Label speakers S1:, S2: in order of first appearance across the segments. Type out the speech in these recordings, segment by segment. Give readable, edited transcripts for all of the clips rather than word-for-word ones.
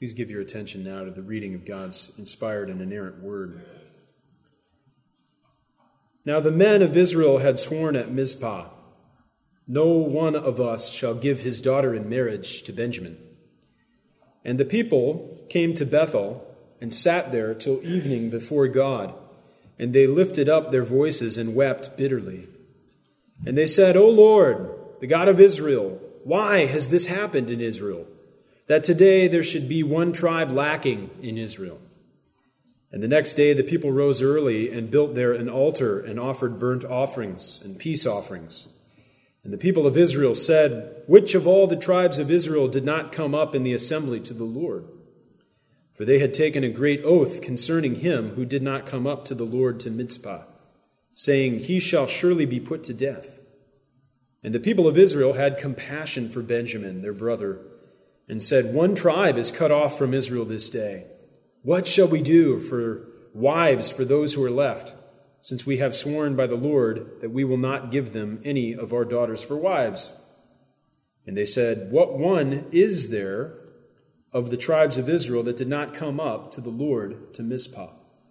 S1: Please give your attention now to the reading of God's inspired and inerrant word. Now the men of Israel had sworn at Mizpah, "No one of us shall give his daughter in marriage to Benjamin." And the people came to Bethel and sat there till evening before God, and they lifted up their voices and wept bitterly. And they said, "O Lord, the God of Israel, why has this happened in Israel, that today there should be one tribe lacking in Israel?" And the next day the people rose early and built there an altar and offered burnt offerings and peace offerings. And the people of Israel said, "Which of all the tribes of Israel did not come up in the assembly to the Lord?" For they had taken a great oath concerning him who did not come up to the Lord to Mizpah, saying, "He shall surely be put to death." And the people of Israel had compassion for Benjamin, their brother, and said, "One tribe is cut off from Israel this day. What shall we do for wives for those who are left, since we have sworn by the Lord that we will not give them any of our daughters for wives?" And they said, "What one is there of the tribes of Israel that did not come up to the Lord to Mizpah?"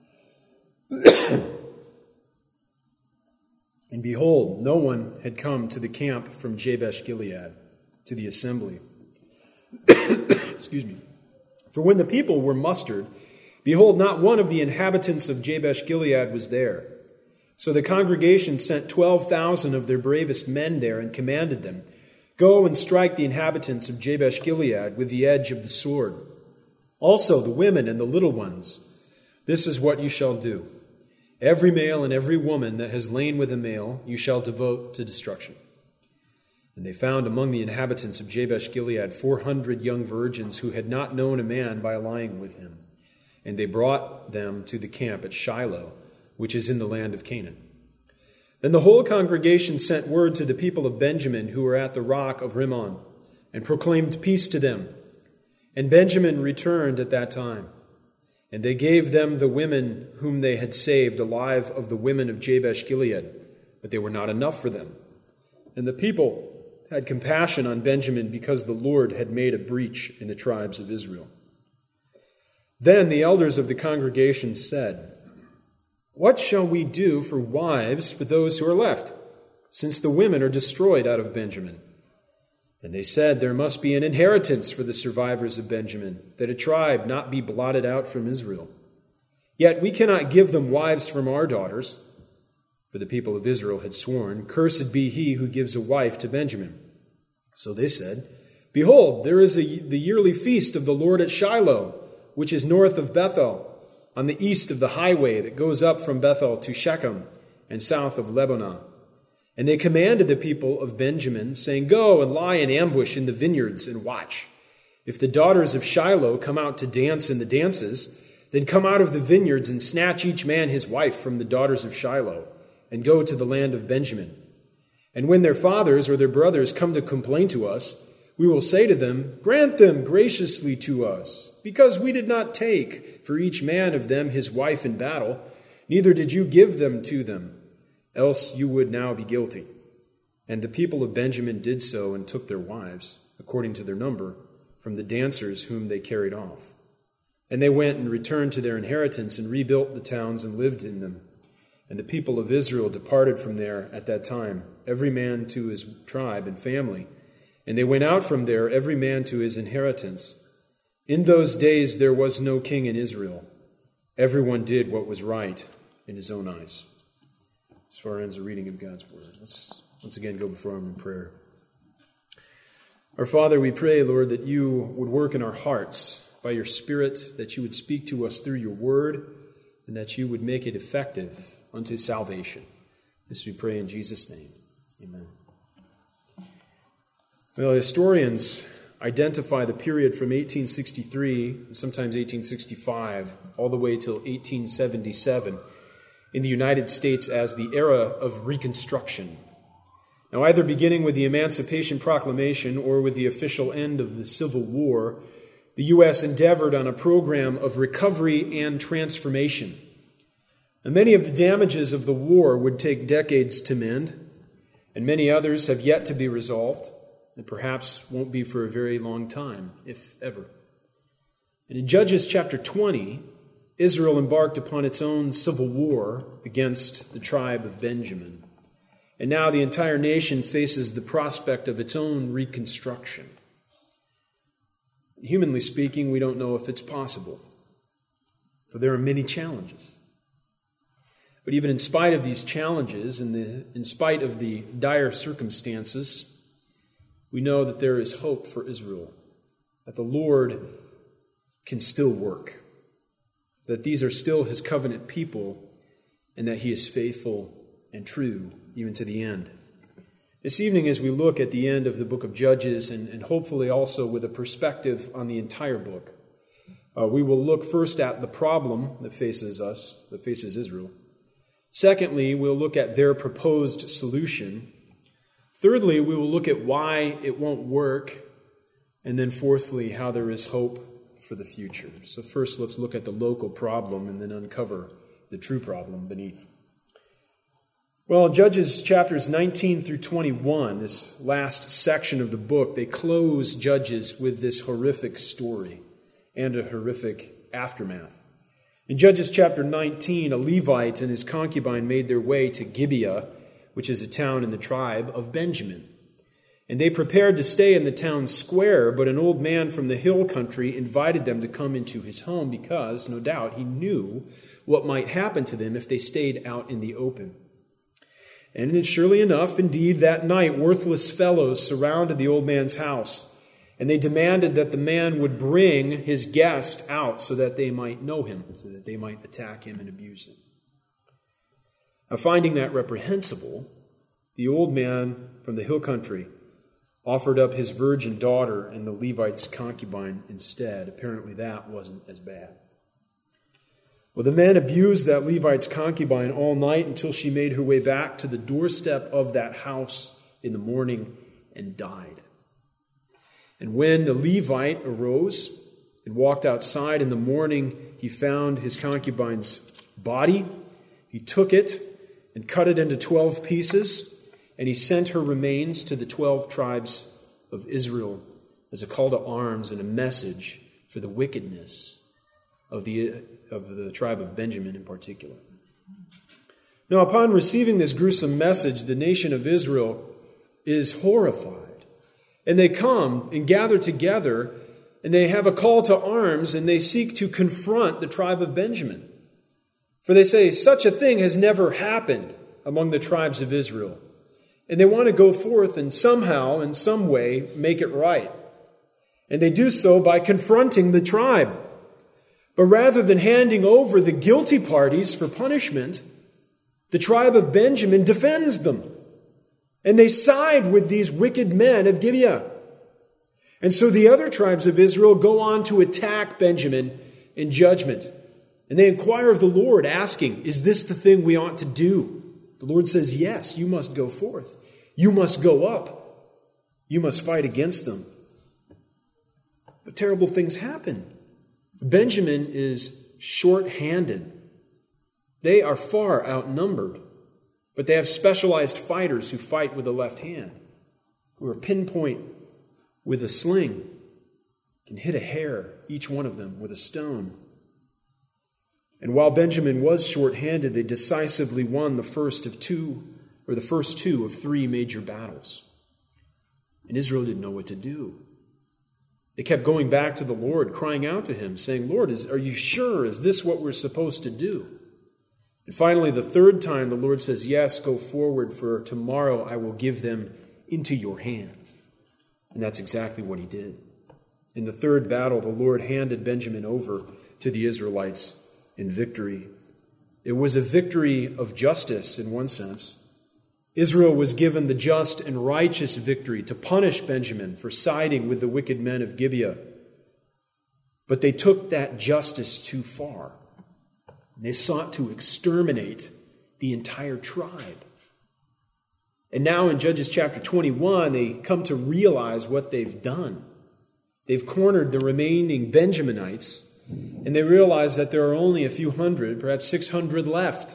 S1: And behold, no one had come to the camp from Jabesh Gilead to the assembly. Excuse me. For when the people were mustered, behold, not one of the inhabitants of Jabesh Gilead was there. So the congregation sent 12,000 of their bravest men there and commanded them, "Go and strike the inhabitants of Jabesh Gilead with the edge of the sword. Also the women and the little ones. This is what you shall do. Every male and every woman that has lain with a male you shall devote to destruction." And they found among the inhabitants of Jabesh Gilead 400 young virgins who had not known a man by lying with him. And they brought them to the camp at Shiloh, which is in the land of Canaan. Then the whole congregation sent word to the people of Benjamin who were at the rock of Rimmon, and proclaimed peace to them. And Benjamin returned at that time. And they gave them the women whom they had saved alive of the women of Jabesh Gilead, but they were not enough for them. And the people had compassion on Benjamin because the Lord had made a breach in the tribes of Israel. Then the elders of the congregation said, "What shall we do for wives for those who are left, since the women are destroyed out of Benjamin?" And they said, "There must be an inheritance for the survivors of Benjamin, that a tribe not be blotted out from Israel. Yet we cannot give them wives from our daughters." For the people of Israel had sworn, "Cursed be he who gives a wife to Benjamin." So they said, "Behold, there is the yearly feast of the Lord at Shiloh, which is north of Bethel, on the east of the highway that goes up from Bethel to Shechem, and south of Lebanon." And they commanded the people of Benjamin, saying, "Go and lie in ambush in the vineyards and watch. If the daughters of Shiloh come out to dance in the dances, then come out of the vineyards and snatch each man his wife from the daughters of Shiloh, and go to the land of Benjamin. And when their fathers or their brothers come to complain to us, we will say to them, 'Grant them graciously to us, because we did not take for each man of them his wife in battle, neither did you give them to them, else you would now be guilty.' And the people of Benjamin did so and took their wives, according to their number, from the dancers whom they carried off. And they went and returned to their inheritance and rebuilt the towns and lived in them. And the people of Israel departed from there at that time, every man to his tribe and family. And they went out from there, every man to his inheritance. In those days there was no king in Israel. Everyone did what was right in his own eyes. As far as the reading of God's word, let's once again go before him in prayer. Our Father, we pray, Lord, that you would work in our hearts by your Spirit, that you would speak to us through your word, and that you would make it effective unto salvation. This we pray in Jesus' name. Amen. Well, historians identify the period from 1863, and sometimes 1865, all the way till 1877 in the United States as the era of Reconstruction. Now, either beginning with the Emancipation Proclamation or with the official end of the Civil War, the U.S. endeavored on a program of recovery and transformation. And many of the damages of the war would take decades to mend, and many others have yet to be resolved, and perhaps won't be for a very long time, if ever. And in Judges chapter 20, Israel embarked upon its own civil war against the tribe of Benjamin. And now the entire nation faces the prospect of its own reconstruction. Humanly speaking, we don't know if it's possible, for there are many challenges. But even in spite of these challenges and in spite of the dire circumstances, we know that there is hope for Israel, that the Lord can still work, that these are still his covenant people, and that he is faithful and true even to the end. This evening, as we look at the end of the book of Judges, and hopefully also with a perspective on the entire book, we will look first at the problem that faces us, that faces Israel. Secondly, we'll look at their proposed solution. Thirdly, we will look at why it won't work. And then fourthly, how there is hope for the future. So first, let's look at the local problem and then uncover the true problem beneath. Well, Judges chapters 19 through 21, this last section of the book, they close Judges with this horrific story and a horrific aftermath. In Judges chapter 19, a Levite and his concubine made their way to Gibeah, which is a town in the tribe of Benjamin. And they prepared to stay in the town square, but an old man from the hill country invited them to come into his home because, no doubt, he knew what might happen to them if they stayed out in the open. And surely enough, indeed, that night, worthless fellows surrounded the old man's house, and they demanded that the man would bring his guest out so that they might know him, so that they might attack him and abuse him. Now, finding that reprehensible, the old man from the hill country offered up his virgin daughter and the Levite's concubine instead. Apparently that wasn't as bad. Well, the men abused that Levite's concubine all night until she made her way back to the doorstep of that house in the morning and died. And when the Levite arose and walked outside in the morning, he found his concubine's body. He took it and cut it into 12 pieces, and he sent her remains to the 12 tribes of Israel as a call to arms and a message for the wickedness of the tribe of Benjamin in particular. Now, upon receiving this gruesome message, the nation of Israel is horrified. And they come and gather together, and they have a call to arms, and they seek to confront the tribe of Benjamin. For they say, such a thing has never happened among the tribes of Israel. And they want to go forth and somehow, in some way, make it right. And they do so by confronting the tribe. But rather than handing over the guilty parties for punishment, the tribe of Benjamin defends them. And they side with these wicked men of Gibeah. And so the other tribes of Israel go on to attack Benjamin in judgment. And they inquire of the Lord, asking, is this the thing we ought to do? The Lord says, yes, you must go forth. You must go up. You must fight against them. But terrible things happen. Benjamin is short-handed. They are far outnumbered, but they have specialized fighters who fight with the left hand, who are pinpoint with a sling, can hit a hair, each one of them, with a stone. And while Benjamin was short-handed, they decisively won the first two of three major battles. And Israel didn't know what to do. They kept going back to the Lord, crying out to him, saying, Lord, are you sure? Is this what we're supposed to do? And finally, the third time, the Lord says, yes, go forward, for tomorrow I will give them into your hands. And that's exactly what he did. In the third battle, the Lord handed Benjamin over to the Israelites in victory. It was a victory of justice in one sense. Israel was given the just and righteous victory to punish Benjamin for siding with the wicked men of Gibeah. But they took that justice too far. They sought to exterminate the entire tribe. And now in Judges chapter 21, they come to realize what they've done. They've cornered the remaining Benjaminites, and they realize that there are only a few hundred, perhaps 600 left.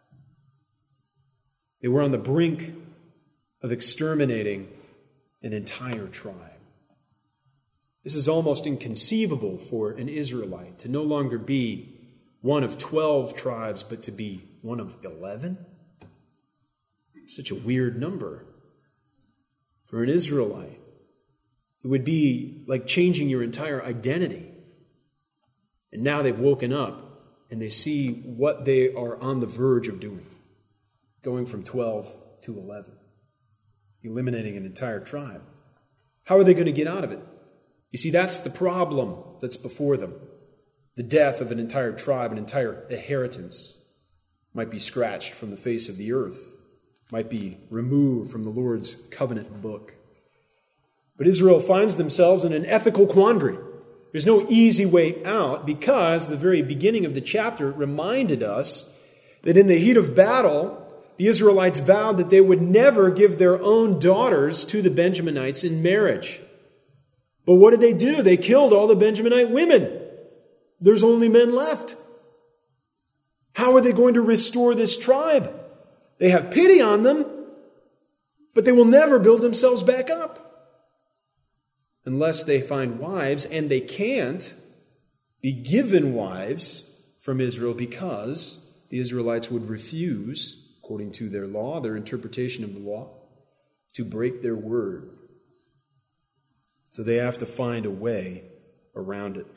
S1: They were on the brink of exterminating an entire tribe. This is almost inconceivable for an Israelite, to no longer be one of 12 tribes, but to be one of 11. Such a weird number for an Israelite. It would be like changing your entire identity. And now they've woken up and they see what they are on the verge of doing, going from 12 to 11, eliminating an entire tribe. How are they going to get out of it? You see, that's the problem that's before them. The death of an entire tribe, an entire inheritance, might be scratched from the face of the earth, might be removed from the Lord's covenant book. But Israel finds themselves in an ethical quandary. There's no easy way out because the very beginning of the chapter reminded us that in the heat of battle, the Israelites vowed that they would never give their own daughters to the Benjaminites in marriage. But what did they do? They killed all the Benjaminite women. There's only men left. How are they going to restore this tribe? They have pity on them, but they will never build themselves back up unless they find wives, and they can't be given wives from Israel because the Israelites would refuse, according to their law, their interpretation of the law, to break their word. So they have to find a way around it.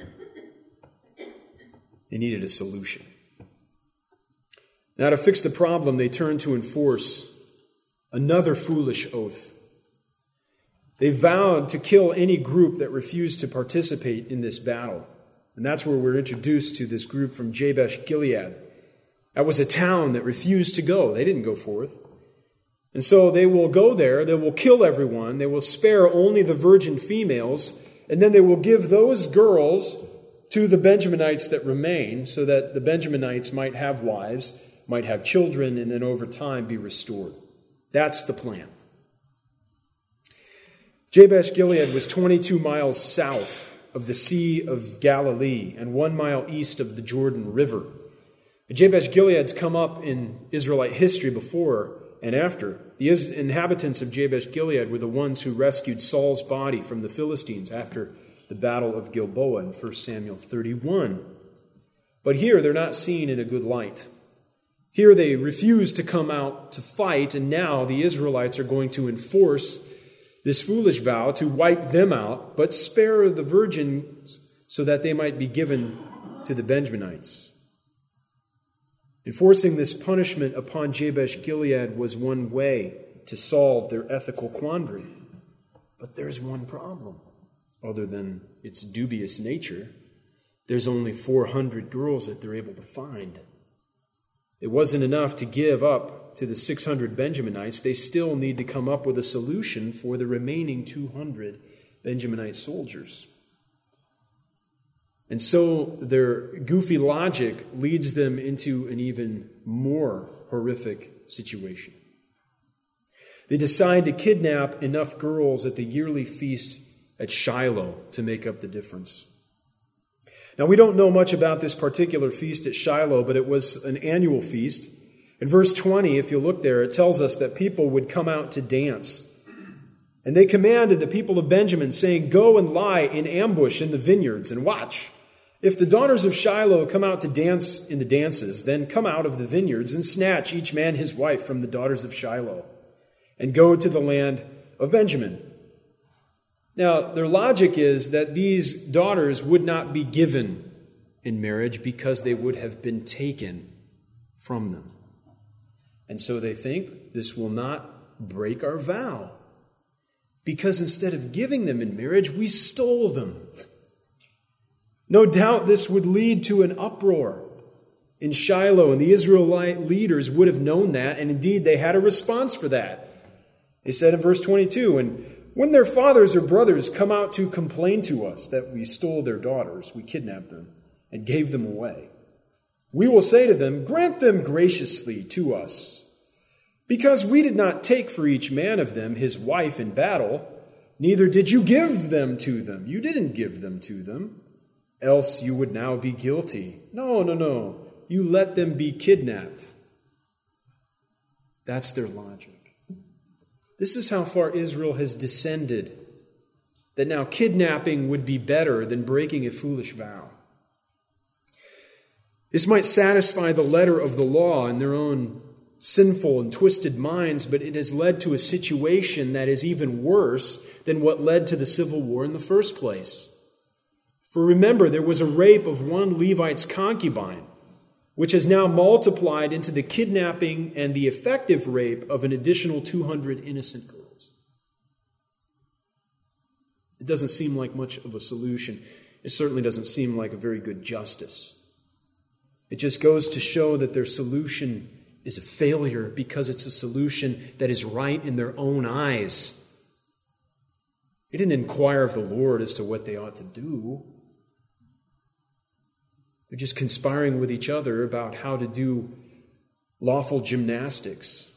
S1: They needed a solution. Now, to fix the problem, they turned to enforce another foolish oath. They vowed to kill any group that refused to participate in this battle. And that's where we're introduced to this group from Jabesh Gilead. That was a town that refused to go. They didn't go forth. And so they will go there, they will kill everyone, they will spare only the virgin females, and then they will give those girls to the Benjaminites that remain, so that the Benjaminites might have wives, might have children, and then over time be restored. That's the plan. Jabesh Gilead was 22 miles south of the Sea of Galilee and 1 mile east of the Jordan River. Jabesh Gilead's come up in Israelite history before and after. The inhabitants of Jabesh Gilead were the ones who rescued Saul's body from the Philistines after the battle of Gilboa in 1 Samuel 31. But here they're not seen in a good light. Here they refuse to come out to fight, and now the Israelites are going to enforce this foolish vow to wipe them out, but spare the virgins so that they might be given to the Benjaminites. Enforcing this punishment upon Jabesh Gilead was one way to solve their ethical quandary. But there's one problem. Other than its dubious nature, there's only 400 girls that they're able to find. It wasn't enough to give up to the 600 Benjaminites. They still need to come up with a solution for the remaining 200 Benjaminite soldiers. And so their goofy logic leads them into an even more horrific situation. They decide to kidnap enough girls at the yearly feast at Shiloh to make up the difference. Now, we don't know much about this particular feast at Shiloh, but it was an annual feast. In verse 20, if you look there, it tells us that people would come out to dance. And they commanded the people of Benjamin, saying, "Go and lie in ambush in the vineyards and watch. If the daughters of Shiloh come out to dance in the dances, then come out of the vineyards and snatch each man his wife from the daughters of Shiloh, and go to the land of Benjamin." Now, their logic is that these daughters would not be given in marriage because they would have been taken from them. And so they think this will not break our vow, because instead of giving them in marriage, we stole them. No doubt this would lead to an uproar in Shiloh, and the Israelite leaders would have known that, and indeed they had a response for that. They said in verse 22, "And when their fathers or brothers come out to complain to us that we stole their daughters, we kidnapped them and gave them away, we will say to them, 'Grant them graciously to us, because we did not take for each man of them his wife in battle, neither did you give them to them.'" You didn't give them to them, "else you would now be guilty." No. You let them be kidnapped. That's their logic. This is how far Israel has descended that now kidnapping would be better than breaking a foolish vow. This might satisfy the letter of the law in their own sinful and twisted minds, but it has led to a situation that is even worse than what led to the civil war in the first place. For remember, there was a rape of one Levite's concubine, which has now multiplied into the kidnapping and the effective rape of an additional 200 innocent girls. It doesn't seem like much of a solution. It certainly doesn't seem like a very good justice. It just goes to show that their solution is a failure because it's a solution that is right in their own eyes. They didn't inquire of the Lord as to what they ought to do. They're just conspiring with each other about how to do lawful gymnastics.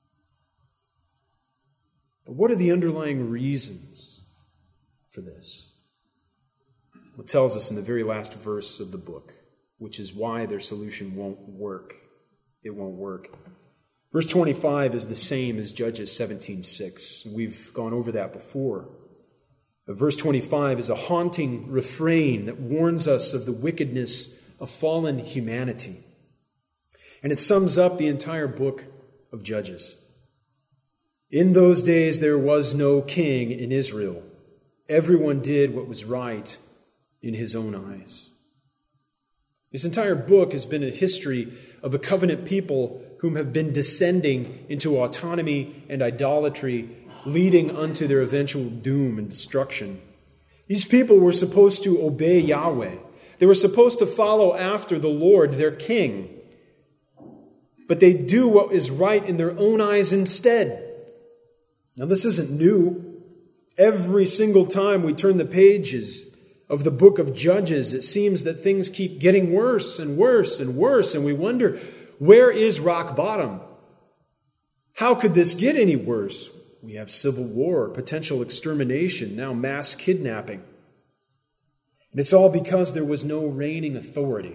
S1: But what are the underlying reasons for this? Well, it tells us in the very last verse of the book, which is why their solution won't work. It won't work. Verse 25 is the same as Judges 17:6. We've gone over that before. But verse 25 is a haunting refrain that warns us of the wickedness of fallen humanity. And it sums up the entire book of Judges. In those days there was no king in Israel. Everyone did what was right in his own eyes. This entire book has been a history of a covenant people whom have been descending into autonomy and idolatry, leading unto their eventual doom and destruction. These people were supposed to obey Yahweh. They were supposed to follow after the Lord, their king. But they do what is right in their own eyes instead. Now, this isn't new. Every single time we turn the pages of the book of Judges, it seems that things keep getting worse and worse and worse, and we wonder, where is rock bottom? How could this get any worse? We have civil war, potential extermination, now mass kidnapping. And it's all because there was no reigning authority,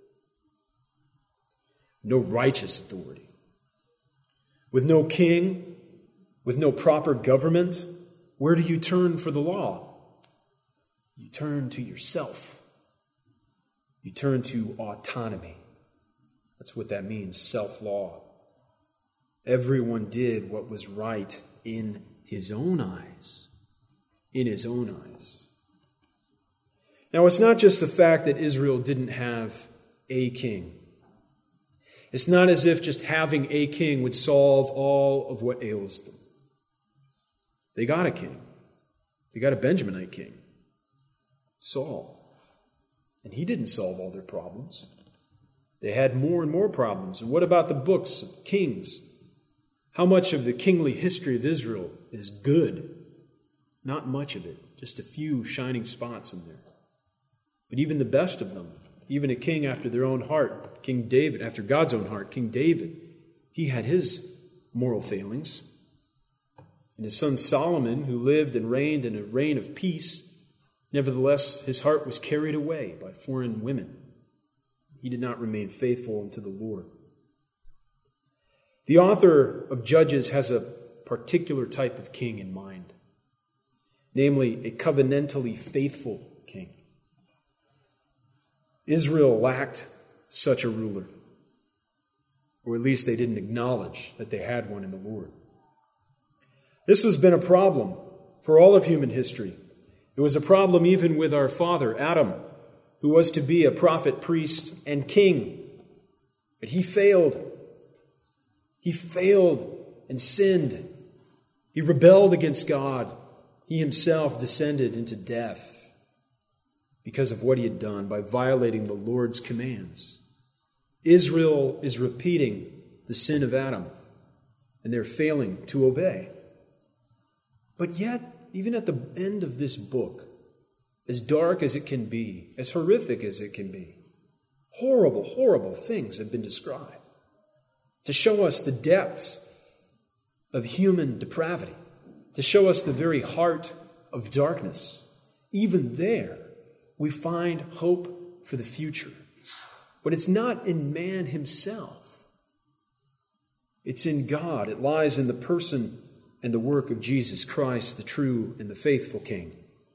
S1: no righteous authority. With no king, with no proper government, where do you turn for the law? You turn to yourself. You turn to autonomy. That's what that means, self-law. Everyone did what was right in his own eyes. In his own eyes. Now, it's not just the fact that Israel didn't have a king. It's not as if just having a king would solve all of what ails them. They got a king. They got a Benjaminite king, Saul. And he didn't solve all their problems. They had more and more problems. And what about the books of Kings? How much of the kingly history of Israel is good? Not much of it, just a few shining spots in there. But even the best of them, even a king after their own heart, King David, after God's own heart, King David, he had his moral failings. And his son Solomon, who lived and reigned in a reign of peace, nevertheless, his heart was carried away by foreign women. He did not remain faithful unto the Lord. The author of Judges has a particular type of king in mind, namely a covenantally faithful king. Israel lacked such a ruler, or at least they didn't acknowledge that they had one in the Lord. This has been a problem for all of human history. It was a problem even with our father, Adam, who was to be a prophet, priest, and king. But he failed. He failed and sinned. He rebelled against God. He himself descended into death because of what he had done by violating the Lord's commands. Israel is repeating the sin of Adam, and they're failing to obey. But yet, even at the end of this book, as dark as it can be, as horrific as it can be, horrible, horrible things have been described to show us the depths of human depravity, to show us the very heart of darkness. Even there, we find hope for the future. But it's not in man himself. It's in God. It lies in the person and the work of Jesus Christ, the true and the faithful King.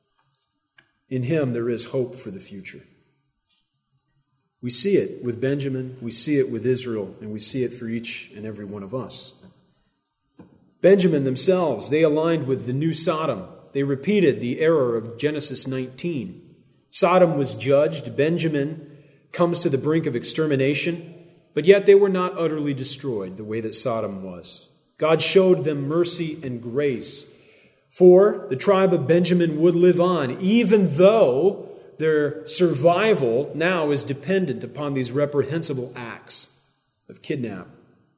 S1: In him there is hope for the future. We see it with Benjamin, we see it with Israel, and we see it for each and every one of us. Benjamin themselves, they aligned with the new Sodom. They repeated the error of Genesis 19. Sodom was judged. Benjamin comes to the brink of extermination, but yet they were not utterly destroyed the way that Sodom was. God showed them mercy and grace. For the tribe of Benjamin would live on, even though their survival now is dependent upon these reprehensible acts of kidnap.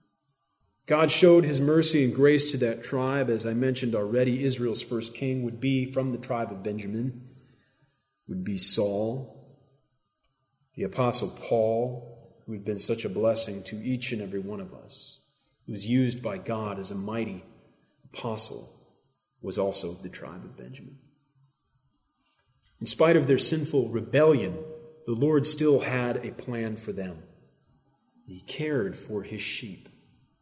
S1: God showed his mercy and grace to that tribe. As I mentioned already, Israel's first king would be from the tribe of Benjamin, would be Saul, the Apostle Paul, who had been such a blessing to each and every one of us, who was used by God as a mighty apostle, was also of the tribe of Benjamin. In spite of their sinful rebellion, the Lord still had a plan for them. He cared for his sheep.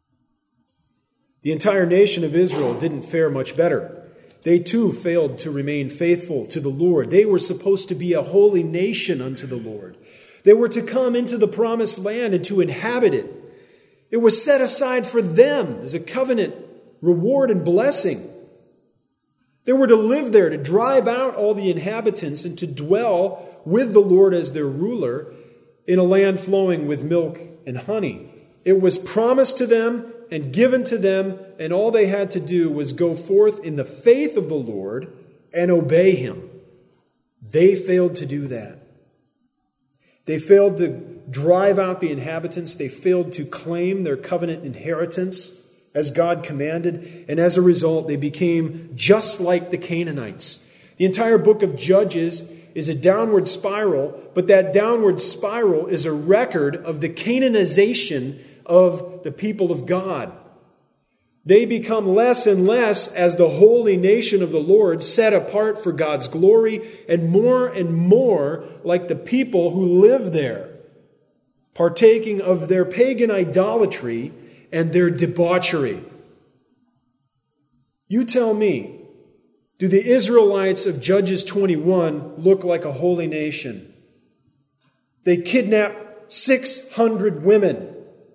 S1: The entire nation of Israel didn't fare much better. They too failed to remain faithful to the Lord. They were supposed to be a holy nation unto the Lord. They were to come into the promised land and to inhabit it. It was set aside for them as a covenant reward and blessing. They were to live there, to drive out all the inhabitants and to dwell with the Lord as their ruler in a land flowing with milk and honey. It was promised to them and given to them, and all they had to do was go forth in the faith of the Lord and obey him. They failed to do that. They failed to drive out the inhabitants. They failed to claim their covenant inheritance as God commanded, and as a result, they became just like the Canaanites. The entire book of Judges is a downward spiral, but that downward spiral is a record of the Canaanization of the people of God. They become less and less as the holy nation of the Lord, set apart for God's glory, and more like the people who live there, partaking of their pagan idolatry and their debauchery. You tell me, do the Israelites of Judges 21 look like a holy nation? They kidnap 600 women.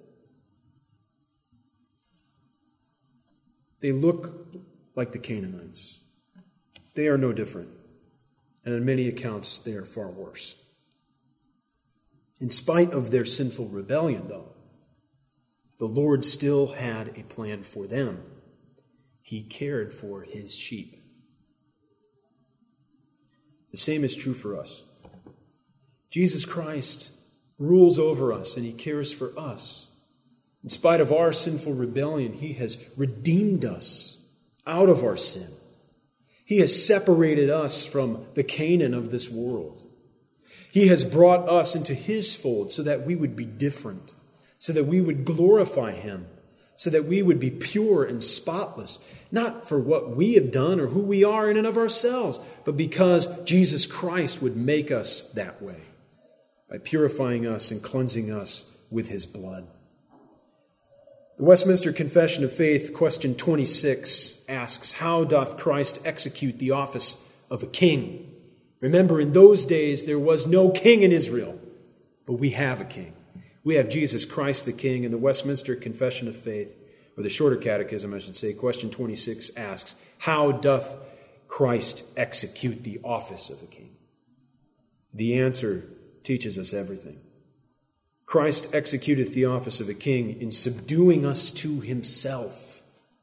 S1: They look like the Canaanites. They are no different. And on many accounts, they are far worse. In spite of their sinful rebellion, though, the Lord still had a plan for them. He cared for his sheep. The same is true for us. Jesus Christ rules over us and he cares for us. In spite of our sinful rebellion, he has redeemed us out of our sin. He has separated us from the Canaan of this world. He has brought us into his fold so that we would be different, so that we would glorify him, so that we would be pure and spotless, not for what we have done or who we are in and of ourselves, but because Jesus Christ would make us that way, by purifying us and cleansing us with his blood. The Westminster Confession of Faith, question 26, asks, how doth Christ execute the office of a king? Remember, in those days there was no king in Israel, but we have a king. We have Jesus Christ the King. In the Westminster Confession of Faith, or the Shorter Catechism, I should say, question 26 asks, how doth Christ execute the office of a king? The answer teaches us everything. Christ executeth the office of a king in subduing us to himself,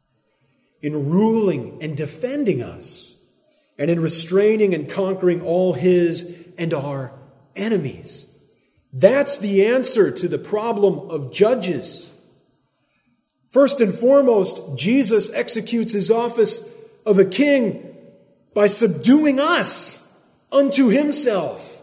S1: in ruling and defending us, and in restraining and conquering all his and our enemies. That's the answer to the problem of judges. First and foremost, Jesus executes his office of a king by subduing us unto himself.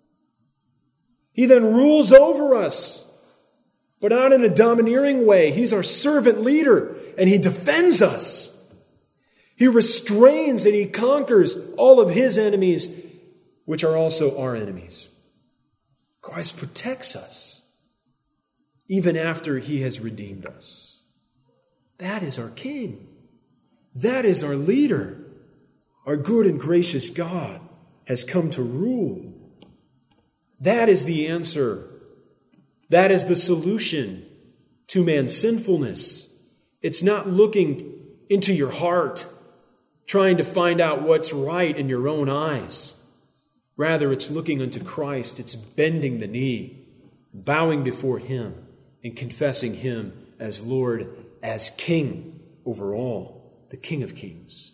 S1: He then rules over us, but not in a domineering way. He's our servant leader, and he defends us. He restrains and he conquers all of his enemies, which are also our enemies. Christ protects us, even after he has redeemed us. That is our King. That is our leader, our good and gracious God. has come to rule. That is the answer. That is the solution to man's sinfulness. It's not looking into your heart, trying to find out what's right in your own eyes. Rather, it's looking unto Christ. It's bending the knee, bowing before Him, and confessing Him as Lord, as King over all, the King of Kings.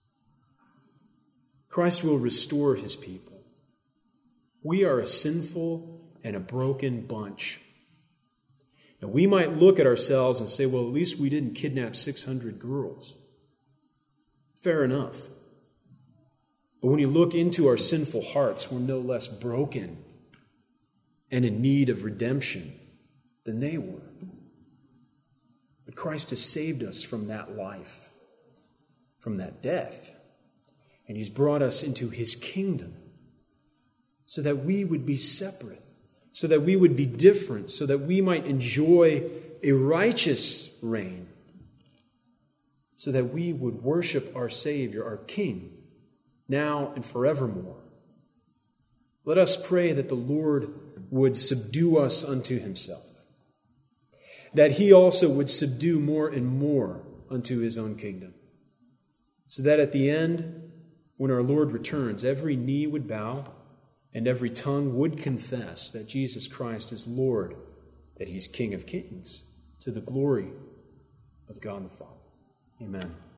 S1: Christ will restore His people. We are a sinful and a broken bunch. Now, we might look at ourselves and say, well, at least we didn't kidnap 600 girls. Fair enough. But when you look into our sinful hearts, we're no less broken and in need of redemption than they were. But Christ has saved us from that life, from that death. And He's brought us into His kingdom so that we would be separate, so that we would be different, so that we might enjoy a righteous reign, so that we would worship our Savior, our King, now and forevermore. Let us pray that the Lord would subdue us unto Himself, that He also would subdue more and more unto His own kingdom, so that at the end, when our Lord returns, every knee would bow and every tongue would confess that Jesus Christ is Lord, that He's King of Kings, to the glory of God the Father. Amen.